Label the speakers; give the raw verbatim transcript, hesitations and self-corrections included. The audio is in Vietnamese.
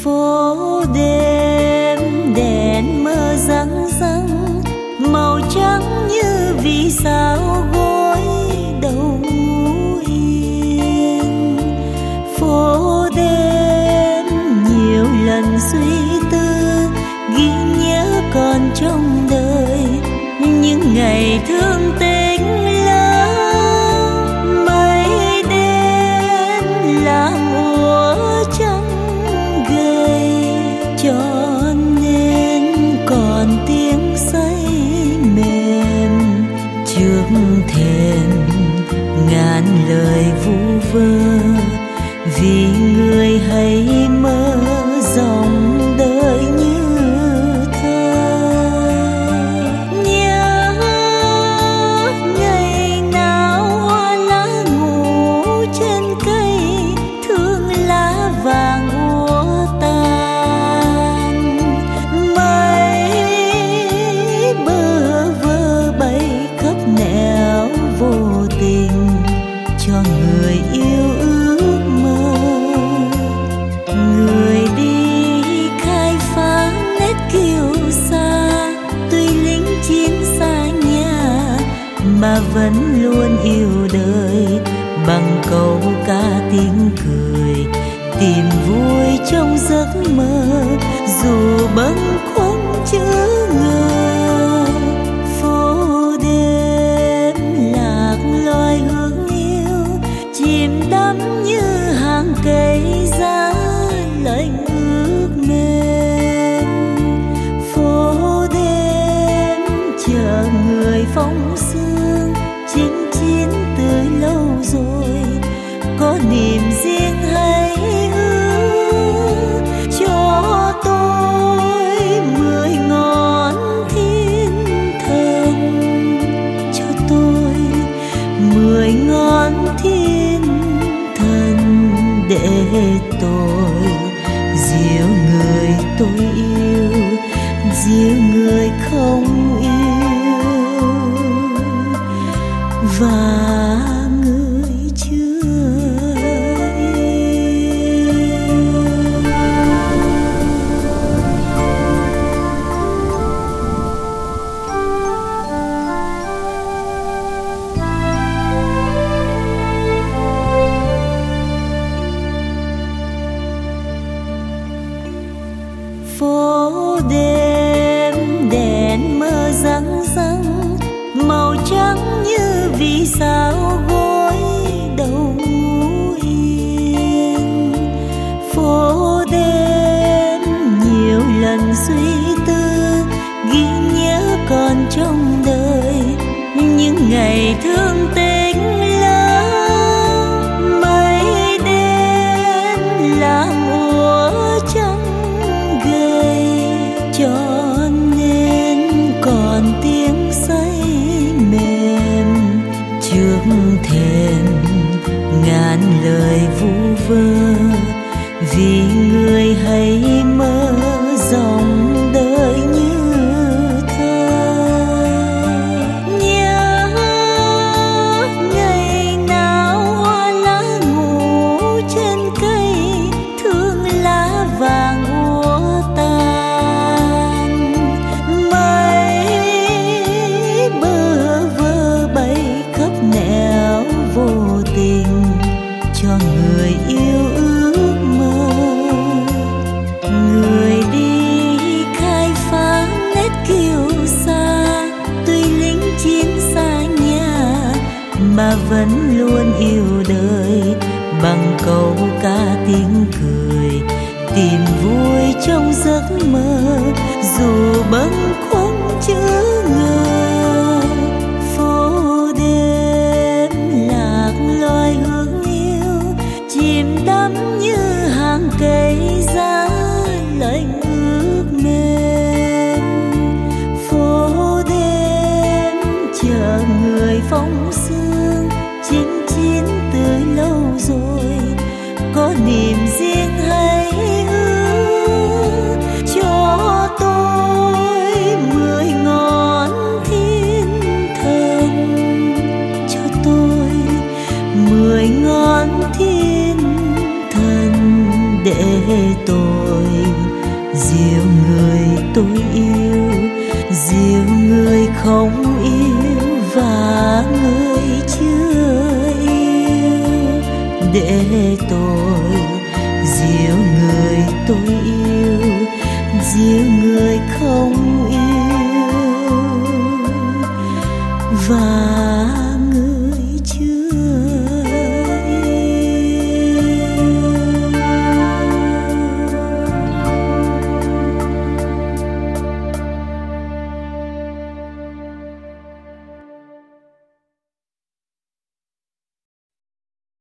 Speaker 1: phố đêm đèn mơ răng răng, màu trắng như vì sao gối đầu yên. Phố đêm nhiều lần suy tư, ghi nhớ còn trong đời những ngày thương tình lắm. Mây đen làm úa trắng gầy, cho nên còn tiếng say mềm trước thềm ngàn lời vu vơ. Vì người hay mơ dòng đời như thơ. Nhớ ngày nào hoa lá ngủ trên cây, thương lá vàng úa tàn. Mây bơ vơ bay khắp nẻo vô tình cho người yêu ước mơ. Người đi khai phá nét kiêu sa, tuy lính chiến xa nhà mà vẫn luôn yêu đời. Bằng câu ca tiếng cười, tìm vui trong giấc mơ, dù bâng khuâng chữ ngờ. Phố đêm lạc loài hương yêu, chìm đắm như hàng cây giá lạnh ước mềm. Phố đêm chờ người phong sương, chinh chiến từ lâu rồi, có niềm riêng hay ước cho tôi mười ngón thiên thần, cho tôi mười ngón thiên thần để tôi dìu người tôi yêu, dìu người không yêu và người chưa phố đêm đèn mơ răng răng, màu trắng như vì sao gối đầu yên. Phố đêm nhiều lần suy tư, ghi nhớ còn trong đời những ngày thương tình lắm. Mây đen làm úa trắng gầy, cho nên còn tiếng say mềm trước thềm ngàn lời vu vơ. Vì người hay mơ dòng đời như thơ. Nhớ ngày nào hoa lá ngủ trên cây, thương lá vàng úa tàn. Mây bơ vơ bay khắp nẻo vô tình cho người yêu ước mơ. Người đi khai phá nét kiêu sa, tuy lính chiến xa nhà mà vẫn luôn yêu đời. Bằng câu ca tiếng cười, tìm vui trong giấc mơ, dù bâng khuâng chữ ngờ. Phố đêm lạc loài hương yêu, chìm đắm như hàng cây giá lạnh ước mềm. Phố đêm chờ người phong sương, chinh chiến từ lâu rồi, có niềm riêng hay ước cho tôi mười ngón để tôi dìu người tôi yêu, dìu người không yêu. Và